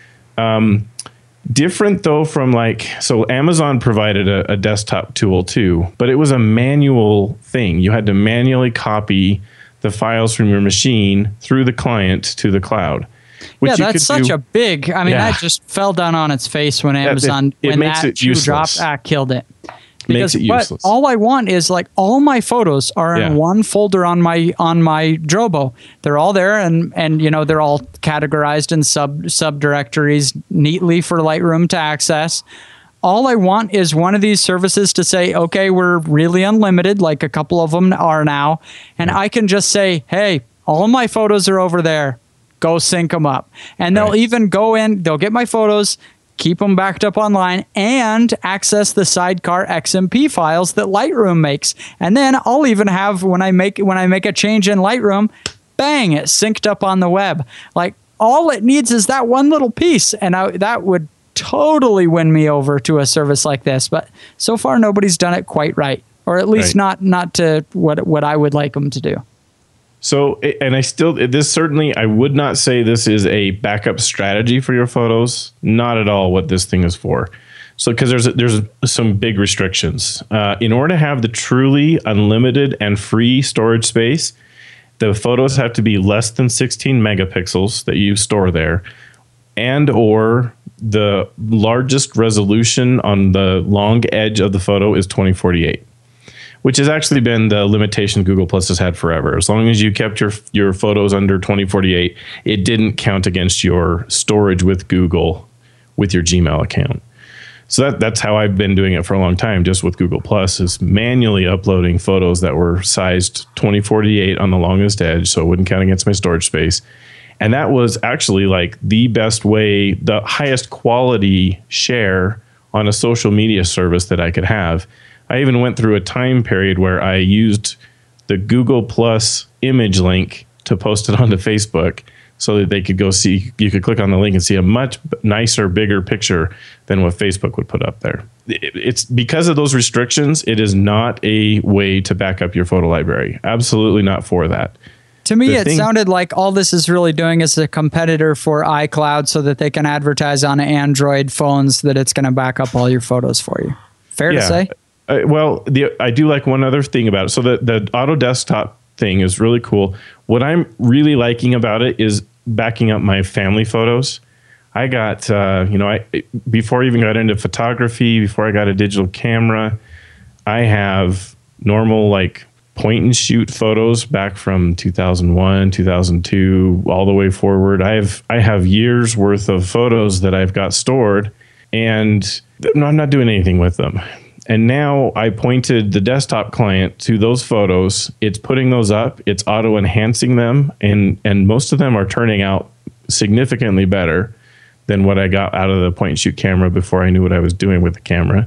Um, different though from like, so Amazon provided a, a desktop tool too, but it was a manual thing. You had to manually copy the files from your machine through the client to the cloud. Which Yeah, you that's could such do- a big. I mean, Yeah. that just fell down on its face when it- Amazon it when makes that it shoe useless. dropped. Ah, killed it. Makes it what- useless. all I want is like all my photos are Yeah. in one folder on my on my Drobo. They're all there, and and you know they're all categorized in sub subdirectories neatly for Lightroom to access. All I want is one of these services to say, okay, we're really unlimited, like a couple of them are now, and I can just say, hey, all of my photos are over there. Go sync them up. And they'll Right. even go in, they'll get my photos, keep them backed up online, and access the sidecar X M P files that Lightroom makes. And then I'll even have, when I make when I make a change in Lightroom, bang, it's synced up on the web. Like, all it needs is that one little piece, and I, that would totally win me over to a service like this. But so far, nobody's done it quite right, or at least Right. not not to what what I would like them to do. So, and I still, this certainly, I would not say this is a backup strategy for your photos. Not at all what this thing is for. So, because there's there's some big restrictions. Uh, in order to have the truly unlimited and free storage space, the photos have to be less than sixteen megapixels that you store there, and or the largest resolution on the long edge of the photo is twenty forty-eight, which has actually been the limitation Google Plus has had forever. As long as you kept your your photos under twenty forty-eight, it didn't count against your storage with Google with your Gmail account. So that, that's how I've been doing it for a long time, just with Google Plus, is manually uploading photos that were sized twenty forty-eight on the longest edge, so it wouldn't count against my storage space. And that was actually like the best way, the highest quality share on a social media service that I could have. I even went through a time period where I used the Google Plus image link to post it onto Facebook so that they could go see, you could click on the link and see a much nicer, bigger picture than what Facebook would put up there. It's because of those restrictions, it is not a way to back up your photo library. Absolutely not for that. To me, The it thing- sounded like all this is really doing is a competitor for iCloud so that they can advertise on Android phones that it's going to back up all your photos for you. Fair to say? Uh, well, the, I do like one other thing about it. So the, the auto desktop thing is really cool. What I'm really liking about it is backing up my family photos. I got, uh, you know, I before I even got into photography, before I got a digital camera, I have normal like point and shoot photos back from two thousand one, two thousand two, all the way forward. I have I have years worth of photos that I've got stored, and no, I'm not doing anything with them. And now I pointed the desktop client to those photos. It's putting those up. It's auto enhancing them, and and most of them are turning out significantly better than what I got out of the point and shoot camera before I knew what I was doing with the camera.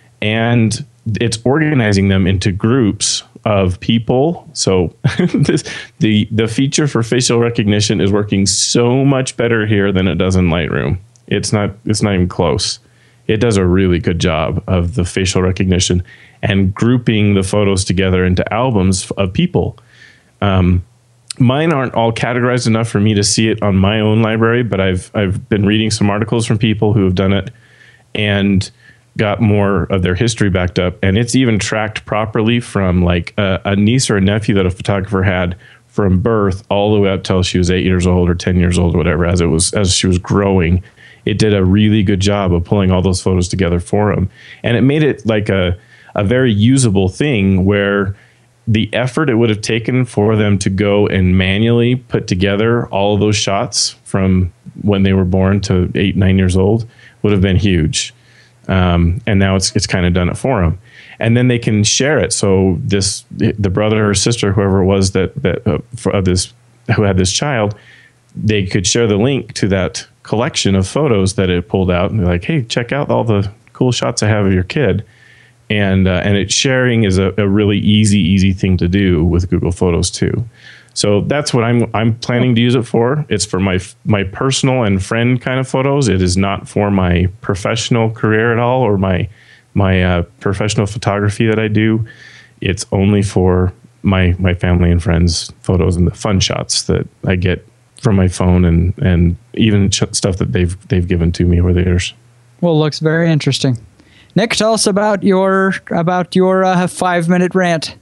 And it's organizing them into groups of people. So this, the the feature for facial recognition is working so much better here than it does in Lightroom. It's not it's not even close. It does a really good job of the facial recognition and grouping the photos together into albums of people. Um, mine aren't all categorized enough for me to see it on my own library, but I've I've been reading some articles from people who have done it and got more of their history backed up, and it's even tracked properly from like a, a niece or a nephew that a photographer had from birth all the way up till she was eight years old or ten years old or whatever. As it was as she was growing, it did a really good job of pulling all those photos together for them, and it made it like a a very usable thing where the effort it would have taken for them to go and manually put together all of those shots from when they were born to eight nine years old would have been huge. Um, and now it's it's kind of done it for them, and then they can share it. So this the brother or sister, whoever it was that that uh, for, of this who had this child, they could share the link to that collection of photos that it pulled out, and they're like, "Hey, check out all the cool shots I have of your kid." And uh, and it sharing is a, a really easy easy thing to do with Google Photos too. So that's what I'm I'm planning to use it for. It's for my my personal and friend kind of photos. It is not for my professional career at all, or my my uh, professional photography that I do. It's only for my my family and friends photos and the fun shots that I get from my phone, and and even ch- stuff that they've they've given to me over the years. Well, looks very interesting. Nick, tell us about your about your uh, five minute rant.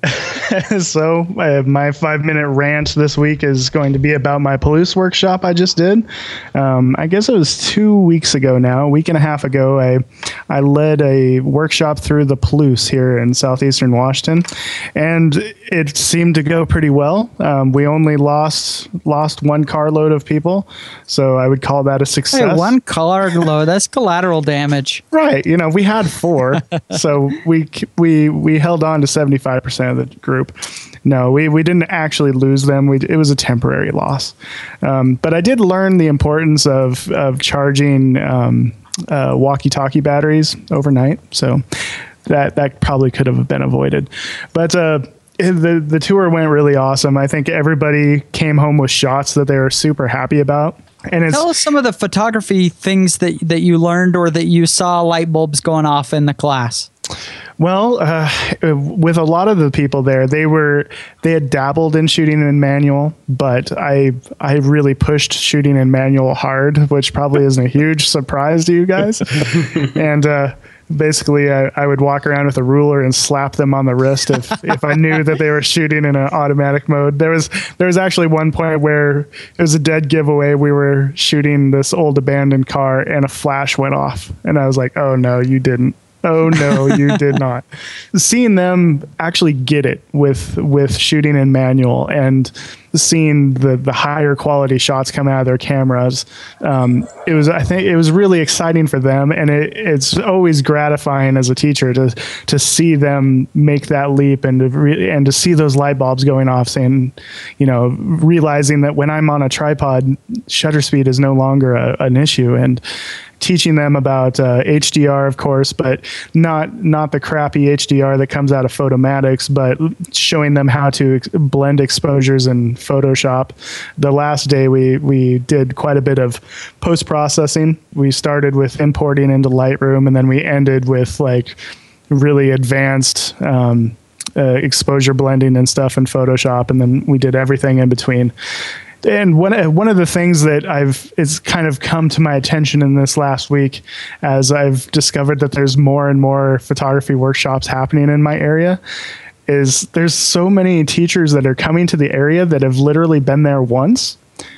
So uh, my five minute rant this week is going to be about my Palouse workshop I just did. Um, I guess it was two weeks ago now, a week and a half ago. I I led a workshop through the Palouse here in southeastern Washington, and it seemed to go pretty well. Um, we only lost lost one carload of people, so I would call that a success. Hey, one carload, that's collateral damage. Right. You know, we had four, so we we we held on to seventy-five percent of the group. No, we, we didn't actually lose them. We, it was a temporary loss. Um, but I did learn the importance of, of charging um, uh, walkie-talkie batteries overnight. So that, that probably could have been avoided. But uh, the, the tour went really awesome. I think everybody came home with shots that they were super happy about. And it's, Tell us some of the photography things that, that you learned or that you saw light bulbs going off in the class. Well, uh, with a lot of the people there, they were they had dabbled in shooting in manual, but I I really pushed shooting in manual hard, which probably isn't a huge surprise to you guys. And uh, basically I, I would walk around with a ruler and slap them on the wrist if, if I knew that they were shooting in an automatic mode. There was there was actually one point where it was a dead giveaway. We were shooting this old abandoned car and a flash went off. And I was like, oh no, you didn't. Oh no, you did not. Seeing them actually get it with with shooting in manual and seeing the the higher quality shots come out of their cameras, um, it was I think it was really exciting for them, and it, it's always gratifying as a teacher to to see them make that leap and to re- and to see those light bulbs going off, saying, you know, realizing that when I'm on a tripod, shutter speed is no longer a, an issue, and teaching them about uh, H D R, of course, but not not the crappy H D R that comes out of Photomatics, but showing them how to ex- blend exposures in Photoshop. The last day we we did quite a bit of post processing. We started with importing into Lightroom, and then we ended with like really advanced um, uh, exposure blending and stuff in Photoshop, and then we did everything in between. And one one of the things that I've it's kind of come to my attention in this last week, as I've discovered that there's more and more photography workshops happening in my area, is there's so many teachers that are coming to the area that have literally been there once,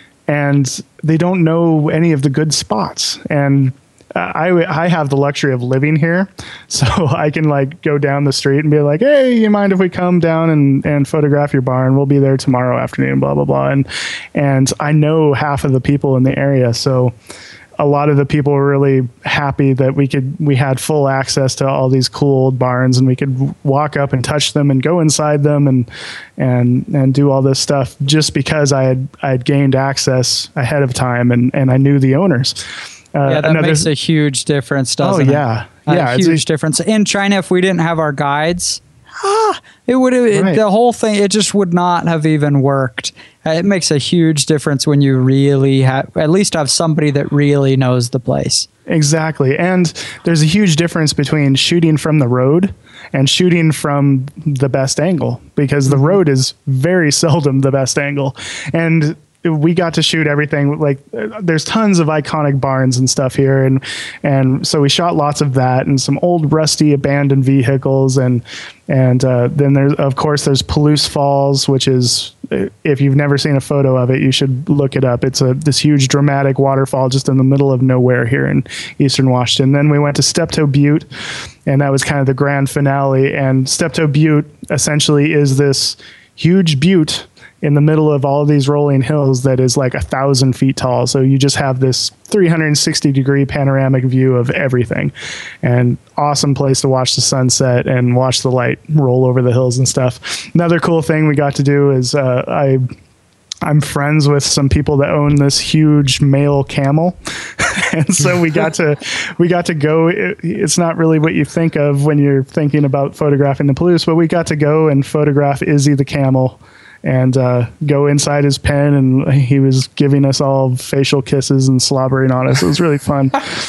and they don't know any of the good spots. And I, I have the luxury of living here, so I can like go down the street and be like, hey, you mind if we come down and, and photograph your barn? We'll be there tomorrow afternoon, blah, blah, blah. And, and I know half of the people in the area. So a lot of the people were really happy that we could, we had full access to all these cool old barns, and we could walk up and touch them and go inside them and, and, and do all this stuff just because I had, I had gained access ahead of time, and, and I knew the owners. Uh, yeah, that another, makes a huge difference, doesn't oh, yeah. it? Uh, Yeah. a huge a, difference. In China, if we didn't have our guides, ah, it would have, right. the whole thing, it just would not have even worked. Uh, it makes a huge difference when you really have, at least have somebody that really knows the place. Exactly. And there's a huge difference between shooting from the road and shooting from the best angle, because the road is very seldom the best angle. And we got to shoot everything. Like there's tons of iconic barns and stuff here. And, and so we shot lots of that and some old rusty abandoned vehicles. And, and, uh, then there's, of course, there's Palouse Falls, which is, if you've never seen a photo of it, you should look it up. It's a, this huge dramatic waterfall just in the middle of nowhere here in Eastern Washington. Then we went to Steptoe Butte, and that was kind of the grand finale. And Steptoe Butte essentially is this huge butte in the middle of all of these rolling hills that is like a thousand feet tall. So you just have this three hundred sixty degree panoramic view of everything, and awesome place to watch the sunset and watch the light roll over the hills and stuff. Another cool thing we got to do is uh, I I'm friends with some people that own this huge male camel. And so we got to, we got to go, it, it's not really what you think of when you're thinking about photographing the Palouse, but we got to go and photograph Izzy the camel and uh, go inside his pen, and he was giving us all facial kisses and slobbering on us. It was really fun.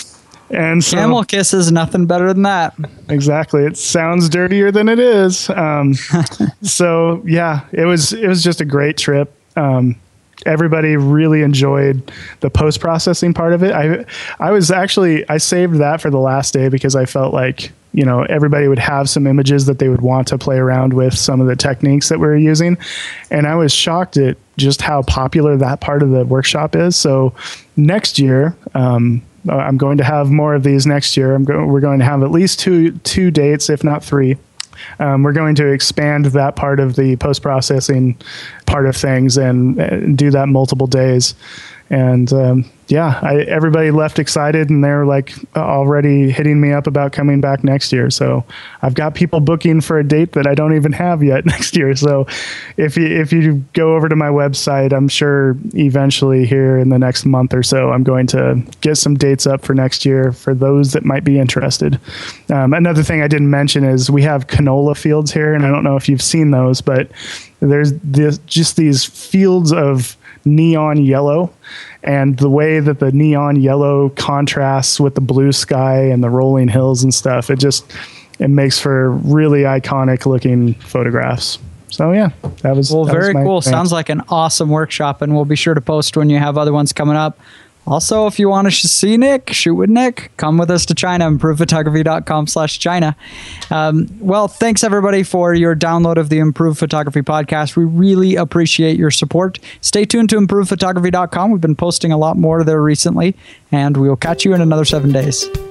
And so, camel kisses, nothing better than that. Exactly. It sounds dirtier than it is. Um, so yeah, it was, it was just a great trip. Um, everybody really enjoyed the post-processing part of it. I, I was actually, I saved that for the last day because I felt like, you know, everybody would have some images that they would want to play around with, some of the techniques that we were using. And I was shocked at just how popular that part of the workshop is. So next year, um, I'm going to have more of these next year. I'm go- we're going to have at least two, two dates, if not three. Um, we're going to expand that part of the post-processing part of things and, and do that multiple days. And um, yeah, I, everybody left excited, and they're like already hitting me up about coming back next year. So I've got people booking for a date that I don't even have yet next year. So if you, if you go over to my website, I'm sure eventually here in the next month or so, I'm going to get some dates up for next year for those that might be interested. Um, another thing I didn't mention is we have canola fields here, and I don't know if you've seen those, but there's this, just these fields of neon yellow, and the way that the neon yellow contrasts with the blue sky and the rolling hills and stuff, it just, it makes for really iconic looking photographs. So yeah, that was well, that very was cool. thing. Sounds like an awesome workshop, and we'll be sure to post when you have other ones coming up. Also, if you want to sh- see Nick, shoot with Nick, come with us to China, improvephotography.com slash China. Um, well, thanks everybody for your download of the Improve Photography podcast. We really appreciate your support. Stay tuned to improve photography dot com. We've been posting a lot more there recently, and we will catch you in another seven days.